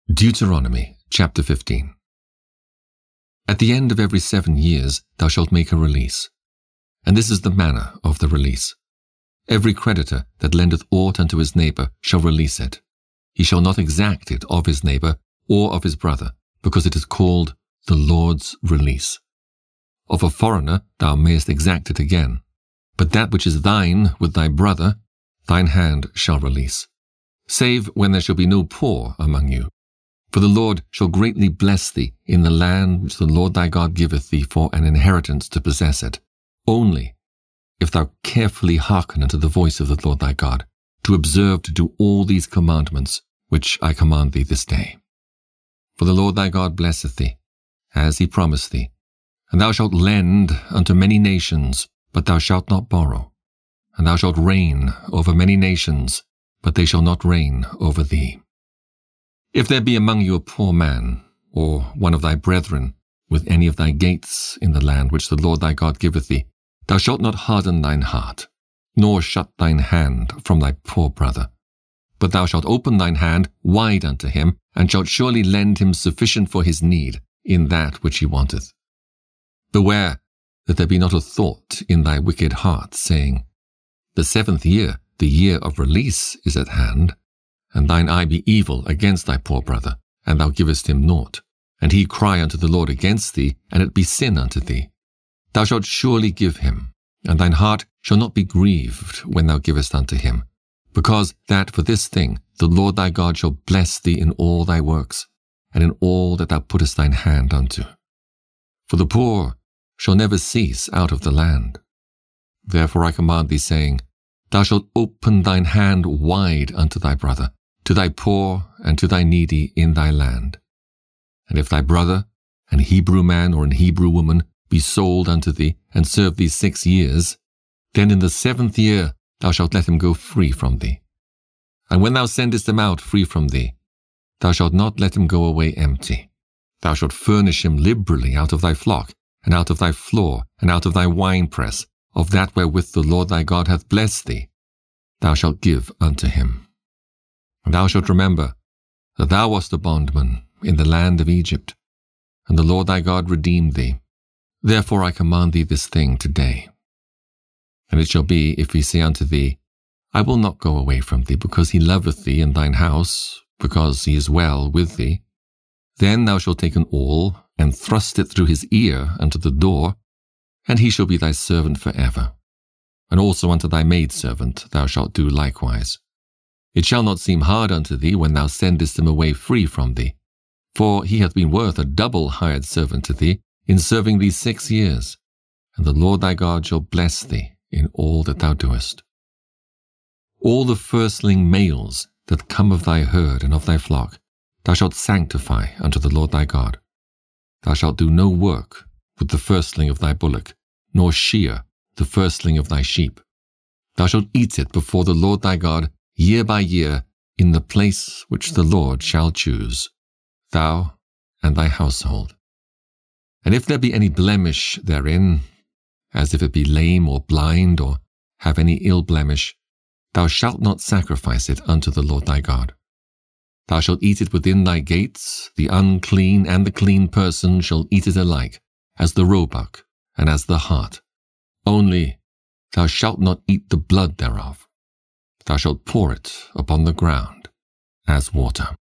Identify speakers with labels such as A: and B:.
A: Deuteronomy chapter 15. At the end of every 7 years thou shalt make a release. And this is the manner of the release. Every creditor that lendeth aught unto his neighbour shall release it. He shall not exact it of his neighbour or of his brother, because it is called the Lord's release. Of a foreigner thou mayest exact it again, but that which is thine with thy brother, thine hand shall release, save when there shall be no poor among you. For the Lord shall greatly bless thee in the land which the Lord thy God giveth thee for an inheritance to possess it, only if thou carefully hearken unto the voice of the Lord thy God, to observe to do all these commandments which I command thee this day. For the Lord thy God blesseth thee, as he promised thee, and thou shalt lend unto many nations, but thou shalt not borrow, and thou shalt reign over many nations, but they shall not reign over thee. If there be among you a poor man, or one of thy brethren, with any of thy gates in the land which the Lord thy God giveth thee, thou shalt not harden thine heart, nor shut thine hand from thy poor brother. But thou shalt open thine hand wide unto him, and shalt surely lend him sufficient for his need in that which he wanteth. Beware that there be not a thought in thy wicked heart, saying, The 7th year, the year of release, is at hand, and thine eye be evil against thy poor brother, and thou givest him naught, and he cry unto the Lord against thee, and it be sin unto thee. Thou shalt surely give him, and thine heart shall not be grieved when thou givest unto him, because that for this thing the Lord thy God shall bless thee in all thy works, and in all that thou puttest thine hand unto. For the poor shall never cease out of the land. Therefore I command thee, saying, Thou shalt open thine hand wide unto thy brother, to thy poor and to thy needy in thy land. And if thy brother, an Hebrew man or an Hebrew woman, be sold unto thee, and serve thee 6 years, then in the 7th year thou shalt let him go free from thee. And when thou sendest him out free from thee, thou shalt not let him go away empty. Thou shalt furnish him liberally out of thy flock, and out of thy floor, and out of thy winepress, of that wherewith the Lord thy God hath blessed thee, thou shalt give unto him. And thou shalt remember that thou wast a bondman in the land of Egypt, and the Lord thy God redeemed thee. Therefore I command thee this thing today. And it shall be, if he say unto thee, I will not go away from thee, because he loveth thee and thine house, because he is well with thee, then thou shalt take an awl, and thrust it through his ear unto the door, and he shall be thy servant for ever. And also unto thy maidservant thou shalt do likewise. It shall not seem hard unto thee when thou sendest him away free from thee, for he hath been worth a double hired servant to thee in serving thee 6 years, and the Lord thy God shall bless thee in all that thou doest. All the firstling males that come of thy herd and of thy flock thou shalt sanctify unto the Lord thy God. Thou shalt do no work with the firstling of thy bullock, nor shear the firstling of thy sheep. Thou shalt eat it before the Lord thy God year by year in the place which the Lord shall choose, thou and thy household. And if there be any blemish therein, as if it be lame or blind, or have any ill blemish, thou shalt not sacrifice it unto the Lord thy God. Thou shalt eat it within thy gates, the unclean and the clean person shall eat it alike, as the roebuck and as the hart. Only thou shalt not eat the blood thereof. Thou shalt pour it upon the ground as water.